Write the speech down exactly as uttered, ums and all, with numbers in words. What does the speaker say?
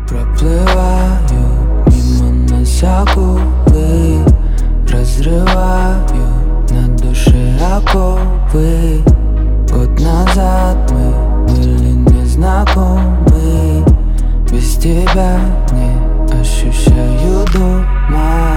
проплывают мимо нас акулы, разрывают на душе оковы. Год назад мы были незнакомы, без тебя не ощущаю дома.